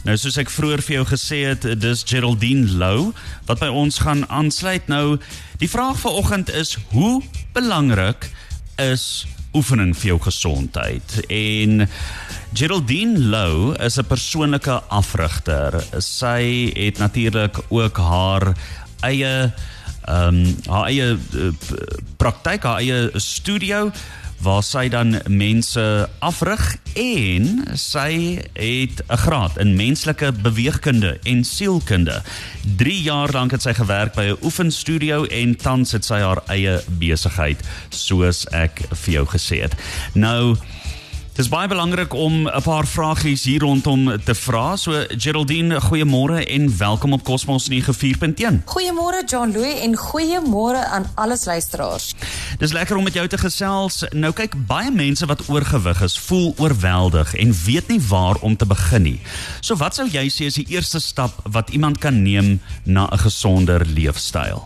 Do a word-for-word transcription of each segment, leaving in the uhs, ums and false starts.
Nou, soos ek vroeër vir jou gesê het, dis Geraldine Lou, wat by ons gaan aansluit. Nou, die vraag vanoggend is, hoe belangrik is oefening vir jou gesondheid? En Geraldine Lou is 'n persoonlike afrigter. Sy het natuurlik ook haar eie, um, haar eie uh, praktyk, haar eie studio, waar sy dan mense afrig, en sy het 'n graad in menslike beweegkunde en sielkunde. Drie jaar lank het sy gewerk by 'n oefenstudio en tans het sy haar eie besigheid, soos ek vir jou gesê het. Nou, het is baie belangrik om 'n paar vragies hier rondom te vra. So Geraldine, goeiemôre en welkom op Cosmos nege vier punt een. Goeiemôre Jean-Louis en goeiemôre aan alles luisteraars. Dis lekker om met jou te gesels. Nou kyk, baie mense wat oorgewig is, voel oorweldig en weet nie waar om te begin nie. So wat sou jy sê is die eerste stap wat iemand kan neem na 'n gesonder leefstyl?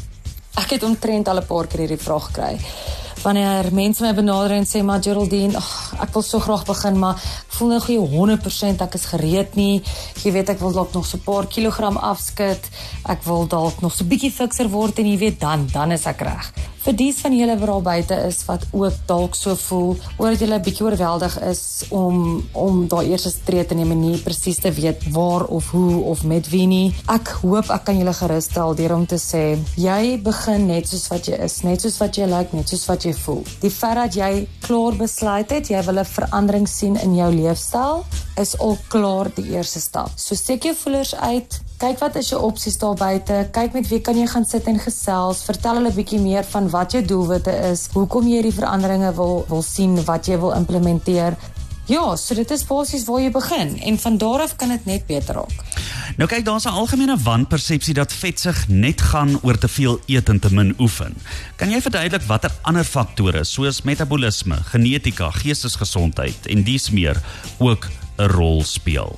Ek het omtrent al 'n paar keer hierdie vraag gekry. Wanneer mense my benader en sê, maar Geraldine, oh, ek wil so graag begin, maar ek voel nou goeie honderd persent ek is gereed nie. Jy weet, ek wil dalk nog so 'n paar kilogram afskit. Ek wil dalk nog so 'n bietjie fikser word en jy weet, dan, dan is ek reg. Vir dies van julle wat al buite is, wat ook dalk so voel, oor dat julle 'n bietjie oorweldig is om, om daai eerste tree te neem en nie presies te weet waar of hoe of met wie nie. Ek hoop ek kan julle geruststel deur om te sê, jy begin net soos wat jy is, net soos wat jy lyk, net soos wat jy voel. Die feit dat jy klaar besluit het, jy wil 'n verandering sien in jou leefstyl, is al klaar die eerste stap. So steek jou voelers uit, kyk wat is jou opsies daar buite, kyk met wie kan jy gaan sit en gesels, vertel hulle 'n bietjie meer van wat jou doelwitte is, hoekom jy die veranderinge wil, wil sien, wat jy wil implementeer. Ja, so dit is basies waar jy begin, en van daar af kan dit net beter raak. Nou kyk, daar is 'n algemene wanpersepsie dat vetsug net gaan oor te veel eet en te min oefen. Kan jy verduidelik watter ander faktore, soos metabolisme, genetika, geestesgesondheid en dies meer, ook 'n rol speel?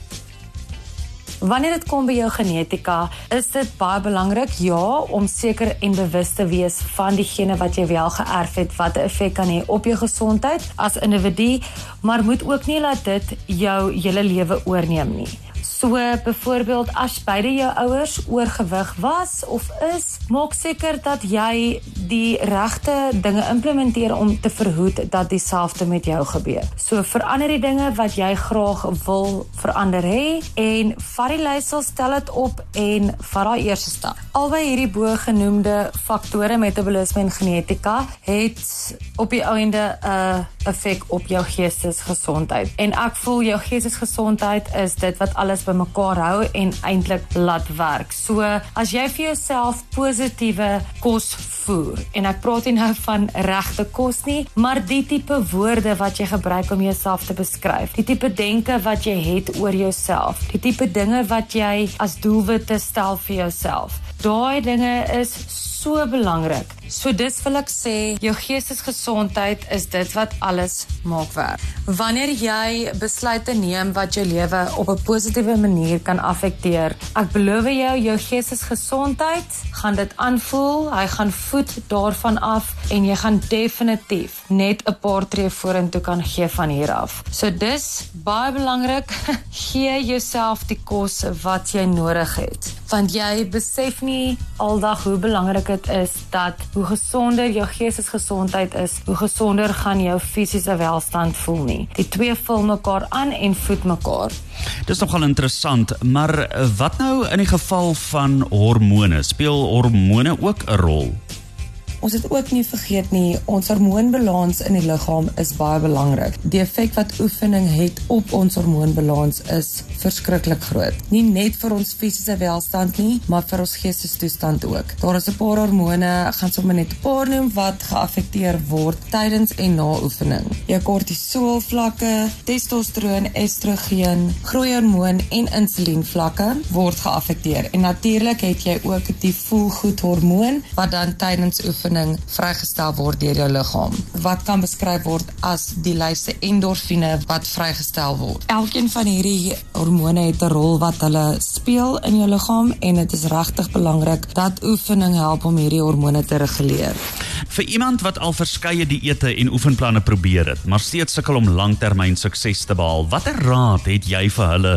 Wanneer dit kom by jou genetika, is dit baie belangrik, ja, om seker en bewus te wees van diegene wat jy wel geërf het, wat 'n effek kan hê op jou gesondheid as individu, maar moet ook nie laat dit jou hele lewe oorneem nie. So, byvoorbeeld, as beide jou ouers oorgewig was of is, maak seker dat jy die regte dinge implementeer om te verhoed dat dieselfde met jou gebeur. So, verander die dinge wat jy graag wil verander hê, en vat die lysel, stel dit op en vat daai eerste stap. Albei hierdie bo-genoemde faktore, metabolisme en genetika, het op die einde 'n uh, effek op jou geestesgesondheid. En ek voel jou geestesgesondheid is dit wat alles by mekaar hou en eintlik laat werk. So, as jy vir jouself positiewe kos voer, en ek praat nie nou van regte kos nie, maar die tipe woorde wat jy gebruik om jouself te beskryf, die tipe denke wat jy het oor jouself, die tipe dinge wat jy as doelwitte stel vir jouself, daai dinge is so belangrik. So dis wil ek sê, jou geestesgesondheid is dit wat alles maak werk. Wanneer jy besluite neem wat jou lewe op 'n positiewe manier kan affekteer, ek beloof jou, jou geestesgesondheid gaan dit aanvoel, hy gaan voed daarvan af, en jy gaan definitief net 'n paar tree vorentoe kan gee van hier af. So dis baie belangrik, gee jouself die kos wat jy nodig het, want jy besef nie aldag hoe belangrik dit is dat hoe gesonder jou geestesgesondheid is, hoe gesonder gaan jou fisiese welstand voel nie. Die twee vul mekaar aan en voed mekaar. Dis nogal interessant, maar wat nou in die geval van hormone? Speel hormone ook 'n rol? Ons het ook nie vergeet nie, ons hormoonbalans in die liggaam is baie belangrik. Die effek wat oefening het op ons hormoonbalans is verskriklik groot. Nie net vir ons fisiese welstand nie, maar vir ons geestestoestand ook. Daar is 'n paar hormone, ek gaan sommer net 'n paar noem, wat geaffekteer word tydens en na oefening. Jou kortisoolvlakke, testosteroon, estrogen, groeihormoon en insulienvlakke word geaffekteer. En natuurlik het jy ook die voelgoedhormoon wat dan tydens oefening vrygestel word deur jou liggaam. Wat kan beskryf word as die lyse endorfine wat vrygestel word. Elkeen van hierdie hormone het 'n rol wat hulle speel in jou liggaam, en dit is regtig belangrik dat oefening help om hierdie hormone te reguleer. Vir iemand wat al verskeie dieete en oefenplanne probeer het, maar steeds sukkel om langtermyn sukses te behaal, watter raad het jy vir hulle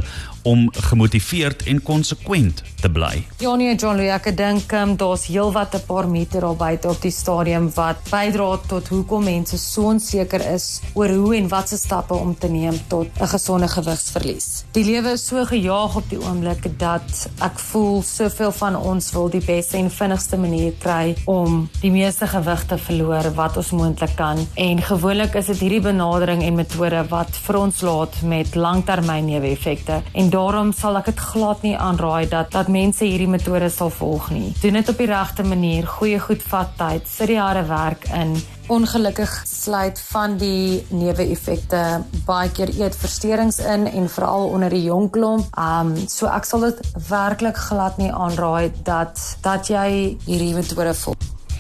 om gemotiveerd en konsekwent te bly? Ja nee, John Louis, ek dink um, daar's heelwat 'n paar mite daar buite op die stadium wat bydra tot hoekom mense so onseker is oor hoe en wat se stappe om te neem tot 'n gesonde gewigsverlies. Die lewe is so gejaag op die oomblik dat ek voel soveel van ons wil die beste en vinnigste manier kry om die meeste gewig te verloor wat ons moontlik kan. En gewoonlik is dit hierdie benadering en metode wat vir ons laat met langtermyn neeweffekte. En daarom sal ek dit glad nie aanraai dat dat mense hierdie metode sal volg nie. Doen dit op die regte manier, goeie goed vat tyd, sit die harde werk in. Ongelukkig sluit van die neeweffekte baie keer eetversteurings in en veral onder die jong klomp. Um, so ek sal dit werklik glad nie aanraai dat dat jy hierdie metode volg.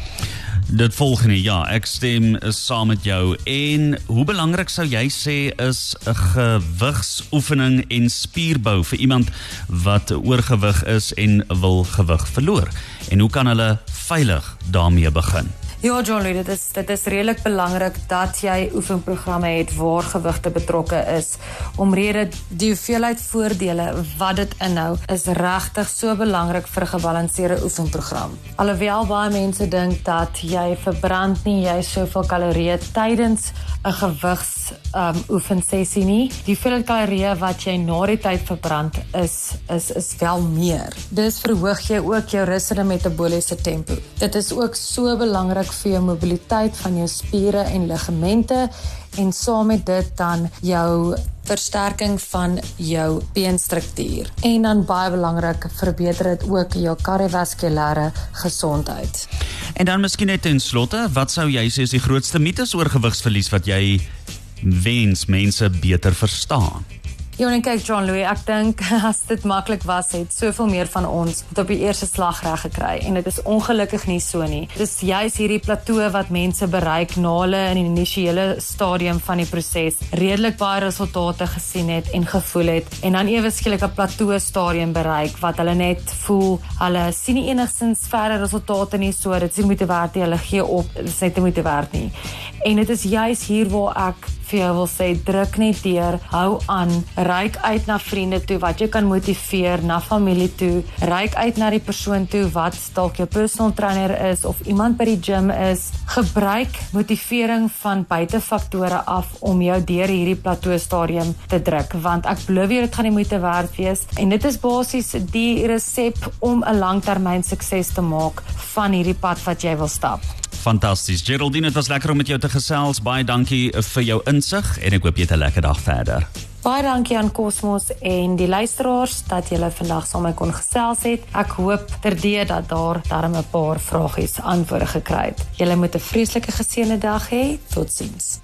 Dit volgende, ja, ek stem saam met jou. En hoe belangrik sou jy sê is 'n gewigsoefening en spierbou vir iemand wat oorgewig is en wil gewig verloor? En hoe kan hulle veilig daarmee begin? Ja, John Louis, dit is, dit is redelijk belangrik dat jy oefenprogramme het waar gewigte betrokke is. Omrede die hoeveelheid voordele wat dit inhou, is regtig so belangrik vir 'n gebalanseerde oefenprogram. Alhoewel baie mense dink dat jy verbrand nie jy soveel kalorieë tydens 'n gewigs um, oefensessie nie. Die hoeveelheid kalorieë wat jy na die tyd verbrand is, is, is wel meer. Dis verhoog jy ook jou rusende metaboliese tempo. Dit is ook so belangrik vir jou mobiliteit van jou spiere en ligamente en saam met dit dan jou versterking van jou beenstruktuur. En dan baie belangrik, verbeter dit ook jou kardiovaskulêre gesondheid. En dan miskien net ten slotte, wat sou jy sê is die grootste mites oor gewigsverlies wat jy wens mense beter verstaan? Ja, en kyk John Louis, ek dink as dit maklik was, het soveel meer van ons het op die eerste slag reg gekry en dit is ongelukkig nie so nie. Dis juist hierdie plateau wat mense bereik na hulle in die initiële stadium van die proses redelik baie resultate gesien het en gevoel het en dan ewe skielik 'n plateau stadium bereik wat hulle net voel, hulle sien nie enigstens verder resultate nie, so dit is nie moeite werd nie, hulle gee op, dit is net nie moeite werd nie. En dit is juist hier waar ek vir jou wil sê, druk net deur, hou aan, reik uit na vriende toe wat jy kan motiveer, na familie toe, reik uit na die persoon toe wat dalk jou personal trainer is of iemand by die gym is. Gebruik motivering van buitefaktore af om jou deur hierdie plateau stadium te druk, want ek belowe jy dit gaan nie moeite werd wees en dit is basies die resep om 'n langtermyn sukses te maak van hierdie pad wat jy wil stap. Fantasties. Geraldine, het was lekker om met jou te gesels. Baie dankie vir jou insig en ek hoop jy het 'n lekker dag verder. Baie dankie aan Cosmos en die luisteraars dat julle vandag saam met my kon gesels het. Ek hoop terdee dat daar darm 'n paar vragies antwoorde gekry het. Julle moet 'n vreeslike geseënde dag hê. Totsiens.